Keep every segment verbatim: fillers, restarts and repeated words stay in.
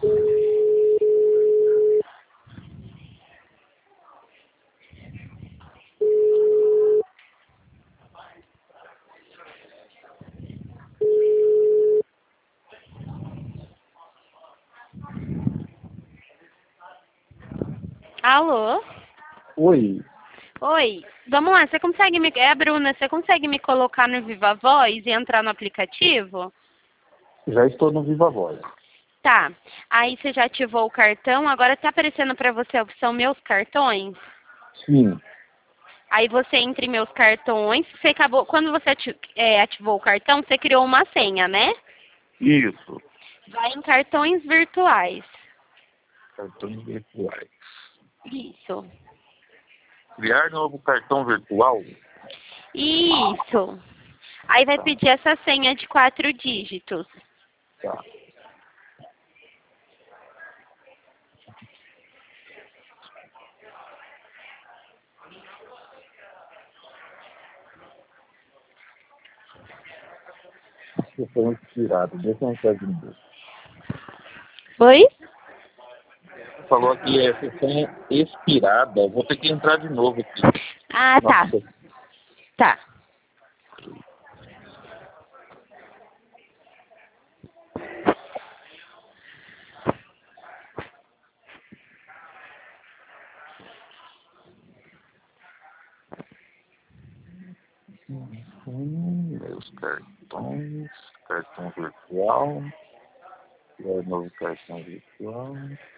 Alô? Oi, Oi, vamos lá, você consegue me... É a Bruna, você consegue me colocar no Viva Voz e entrar no aplicativo? já estou no Viva Voz. Tá, aí você já ativou o cartão, agora tá aparecendo pra você a opção Meus Cartões? Sim, Aí você entra em Meus Cartões, você acabou... Quando você ati- é, ativou o cartão, você criou uma senha, né? isso. Vai em Cartões Virtuais. Cartões virtuais. Isso. Criar novo cartão virtual? Isso. Aí vai Tá, pedir essa senha de quatro dígitos. tá. Eu estou inspirado, deixa eu entrar de novo. Oi? Falou aqui, é sessão expirada. Eu vou ter que entrar de novo aqui. Ah, tá. Nossa, Tá. hum, meus cartões, cartão virtual, criar novo cartão virtual.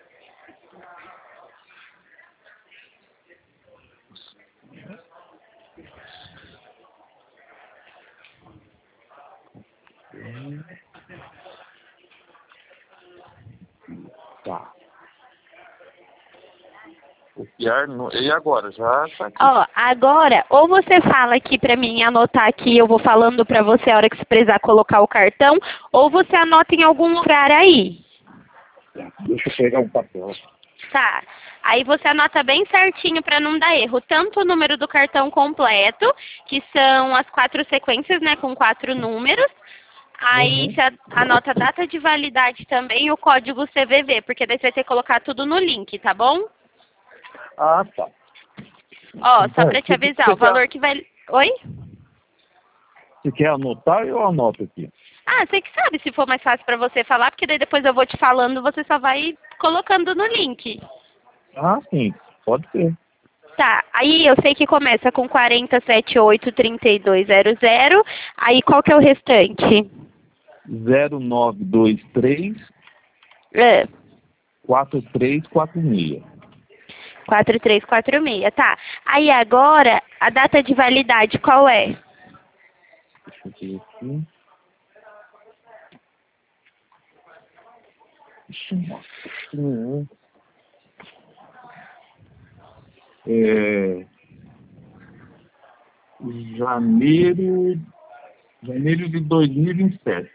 Hum, Tá. Copiar no... E agora? Já tá aqui. Ó, agora, ou você fala aqui pra mim, anotar aqui, eu vou falando pra você a hora que você precisar colocar o cartão, ou você anota em algum lugar aí. Deixa eu pegar um papel. Tá. Aí você anota bem certinho pra não dar erro. Tanto o número do cartão completo, que são as quatro sequências, né, com quatro números. Aí Uhum. você a- anota a data de validade também e o código C V V, porque daí você vai ter que colocar tudo no link, tá bom? Ah, tá. Ó, só Então, pra te você, avisar, você o quer, valor que vai... Oi? você quer anotar ou eu anoto aqui? Ah, você que sabe se for mais fácil pra você falar, porque daí depois eu vou te falando, você só vai colocando no link. Ah, sim. Pode ser. Tá, aí eu sei que começa com quarenta, setenta e oito, trinta e dois zero zero, aí qual que é o restante? zero nove dois três É, quatro três quatro seis. quatro três quatro seis, tá. Aí agora, a data de validade qual é? Deixa eu ver aqui. Ixi, nossa, hum, É, janeiro, janeiro de dois mil e vinte e sete.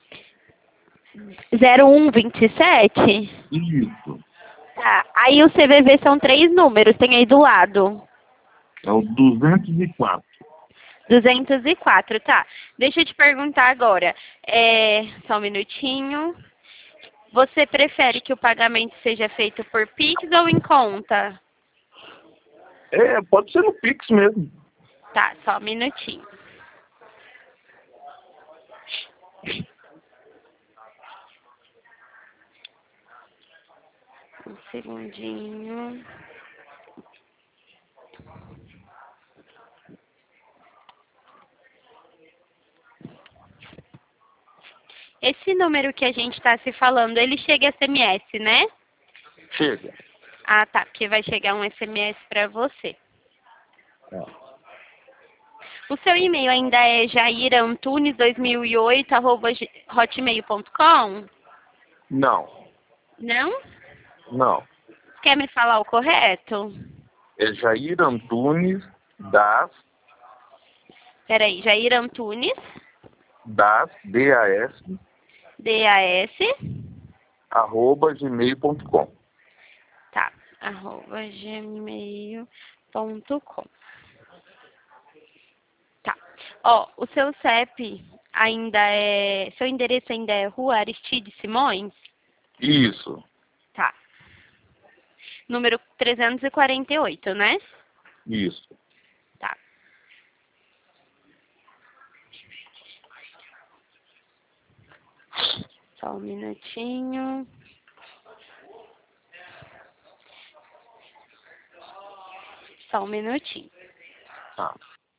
zero um vinte e sete? Isso. Tá, aí o C V V são três números, tem aí do lado. É o duzentos e quatro. duzentos e quatro, tá. Deixa eu te perguntar agora. É, só um minutinho. Você prefere que o pagamento seja feito por Pix ou em conta? É, pode ser no Pix mesmo. Tá, só um minutinho. Um segundinho. Esse número que a gente está se falando, ele chega S M S, né? Chega. Ah, tá, porque vai chegar um S M S para você. Tá. O seu e-mail ainda é jairantunes dois mil e oito arroba hotmail ponto com? Não, Não? não. Quer me falar o correto? É Jair Antunes das, Peraí, Jair Antunes, das, D A S, D A S, arroba gmail ponto com. tá, arroba gmail ponto com. Tá. Ó, o seu C E P ainda é, seu endereço ainda é Rua Aristide Simões? Isso, Tá. Número trezentos e quarenta e oito, né? isso. Tá. Só um minutinho. Só um minutinho. Tá.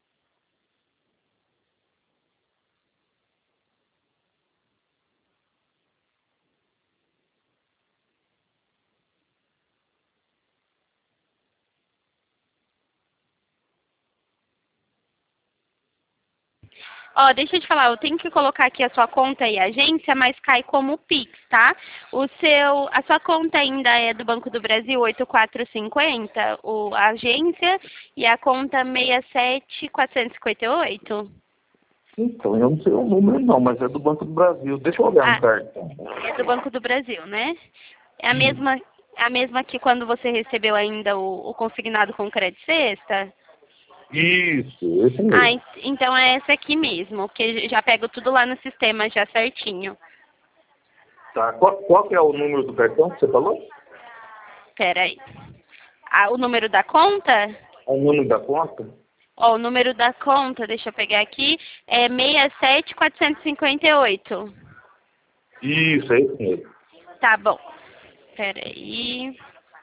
Ó, deixa eu te falar, eu tenho que colocar aqui a sua conta e agência, mas cai como Pix, tá? O seu, a sua conta ainda é do Banco do Brasil oito quatro cinco zero, o, a agência, e a conta seis sete quatro cinco oito? Então, eu não sei o número não, mas é do Banco do Brasil. Deixa eu olhar Ah, no cartão. é do Banco do Brasil, né? É a mesma, é a mesma que quando você recebeu ainda o, o consignado com crédito sexta? Isso, esse Ah, mesmo. en- então é essa aqui mesmo, que já pego tudo lá no sistema já certinho. Tá, qual, qual que é o número do cartão que você falou? Pera aí. Ah, o número da conta? É o número da conta? Ó, o número da conta, deixa eu pegar aqui, é seis sete quatro cinco oito. Isso, é esse mesmo. Tá bom. Pera aí.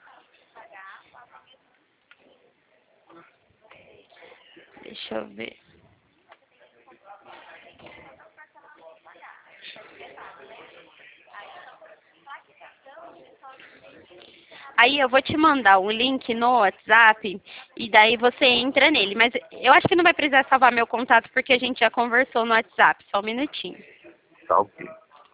Deixa eu ver. Aí eu vou te mandar um link no WhatsApp e daí você entra nele. Mas eu acho que não vai precisar salvar meu contato porque a gente já conversou no WhatsApp. Só um minutinho. Tá ok.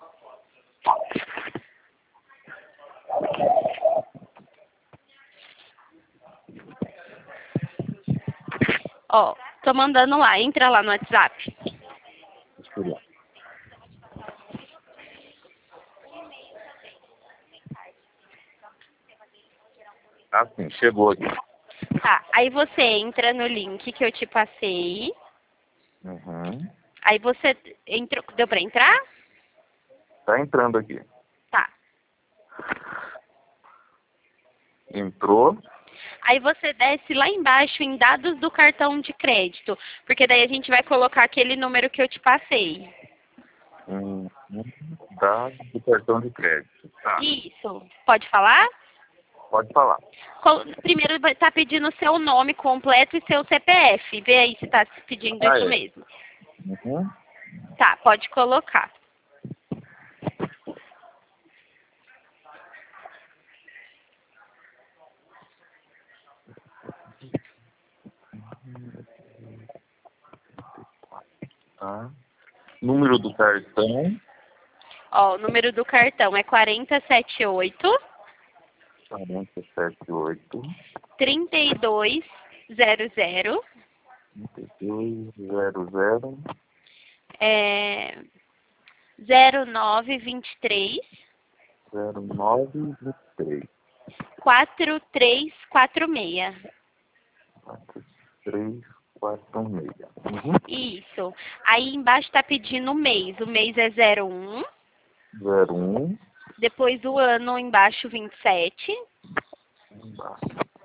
Ó, tô mandando lá. Entra lá no WhatsApp. Deixa eu olhar. Ah, sim, chegou aqui. Tá. Aí você entra no link que eu te passei. Uhum. Aí você entrou. Deu pra entrar? Tá entrando aqui. Tá. Entrou. Aí você desce lá embaixo em dados do cartão de crédito, porque daí a gente vai colocar aquele número que eu te passei. Hum, dados do cartão de crédito. Tá, Isso. Pode falar? pode falar. Col- Primeiro vai estar pedindo o seu nome completo e seu C P F. Vê aí se está pedindo Ah, isso é. mesmo. Uhum. Tá, pode colocar. Tá. Número do cartão. Ó, o número do cartão é quatro sete oito, quarenta e sete, oito, três dois zero zero, trinta e dois, zero, zero, é, zero nove dois três, zero, nove, vinte e três. quatro três quatro seis. quatro, três, quatro, seis. Uhum. Isso. Aí embaixo está pedindo o mês. O mês é zero um. zero, um. Depois o ano embaixo vinte e sete. Embaixo.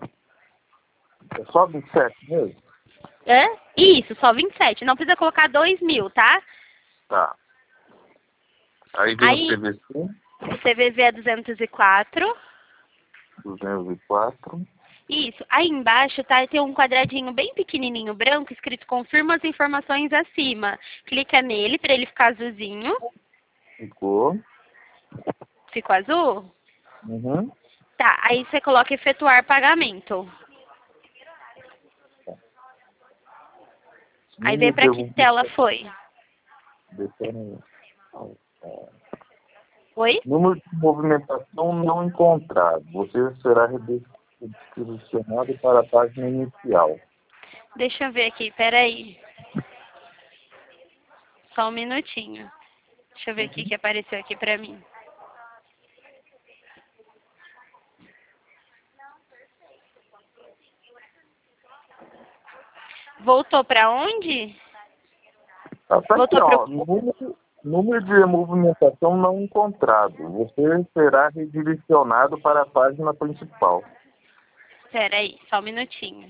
É só vinte e sete mesmo? Hã? Isso, só vinte e sete. Não precisa colocar dois mil, tá? Tá. Aí vem o Aí C V C, o C V V é duzentos e quatro. duzentos e quatro. Isso. Aí embaixo tá, tem um quadradinho bem pequenininho branco escrito confirma as informações acima. Clica nele para ele ficar azulzinho. Ficou. Ficou azul? Uhum. Tá. Aí você coloca efetuar pagamento. Aí vê Número para que de tela foi. movimentação. Oi? Número de movimentação não encontrado. Você será redirecionado para a página inicial. Deixa eu ver aqui, peraí. Só um minutinho. Deixa eu ver o que que apareceu aqui pra mim. Voltou pra onde? Tá, tá aqui, Voltou pro... ó. Número, Número de movimentação não encontrado. Você será redirecionado para a página principal. Espera aí, só um minutinho.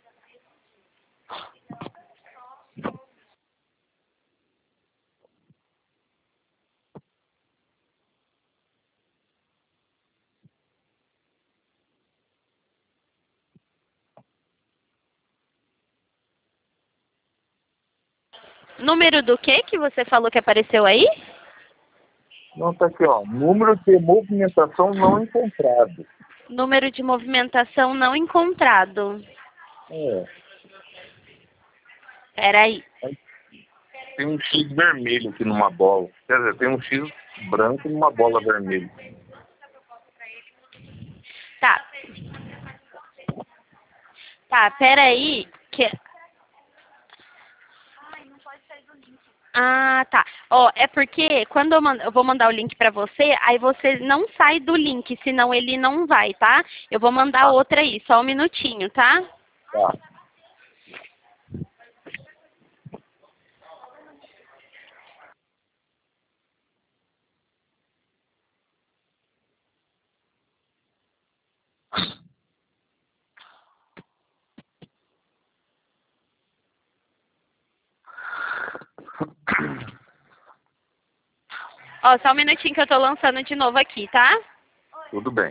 Número do que que você falou que apareceu aí? Não, tá aqui, ó. Número de movimentação não encontrado. Número de movimentação não encontrado. É. Espera aí. Tem um X vermelho aqui numa bola. Quer dizer, tem um X branco numa bola vermelha. Tá. Tá, pera aí. Que... Ah, tá. Ó, é porque quando eu, mando, eu vou mandar o link pra você, aí você não sai do link, senão ele não vai, tá? Eu vou mandar Tá. outra aí, só um minutinho, tá? Tá. Ó, só um minutinho que eu tô lançando de novo aqui, tá? Tudo bem.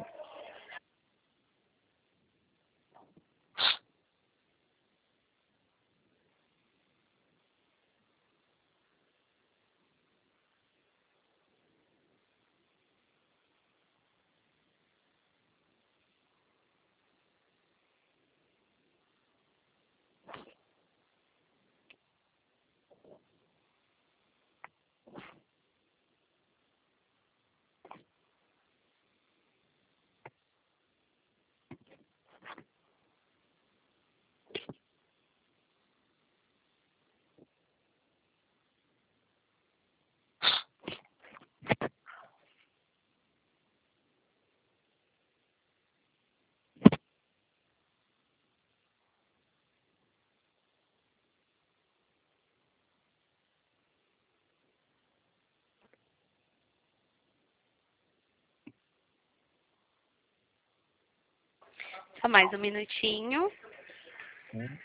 Só mais um minutinho. Hum.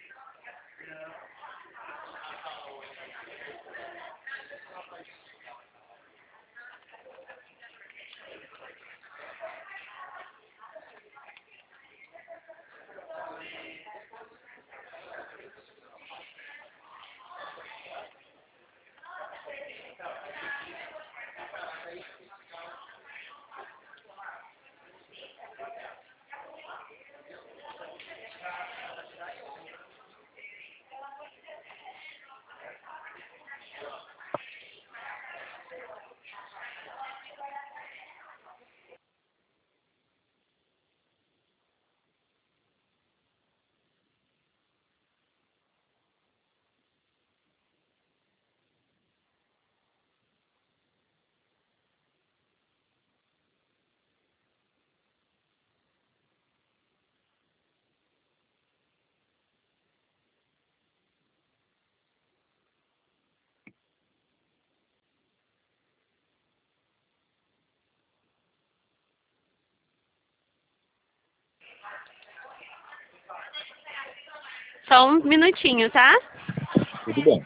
Só um minutinho, tá? Tudo bem.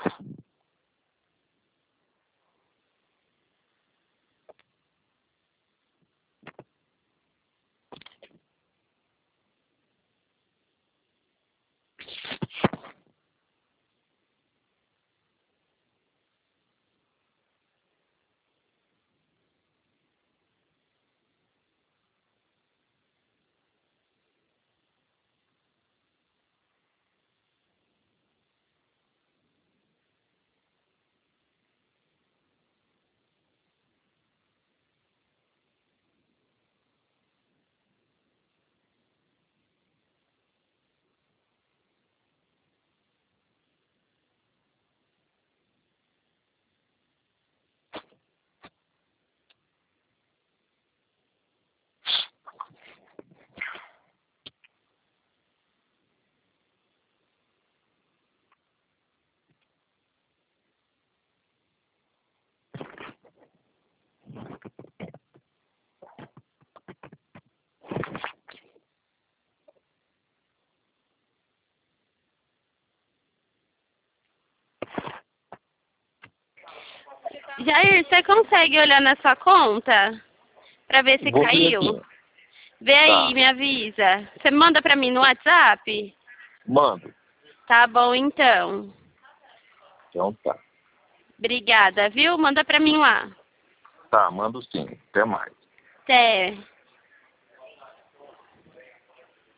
Jair, você consegue olhar na sua conta pra ver se Vou ver caiu? aqui. Vê aí, Tá. me avisa. Você manda pra mim no WhatsApp? Mando. Tá bom, então. Então tá. Obrigada, viu? Manda pra mim lá. Tá, mando sim. Até mais. Até.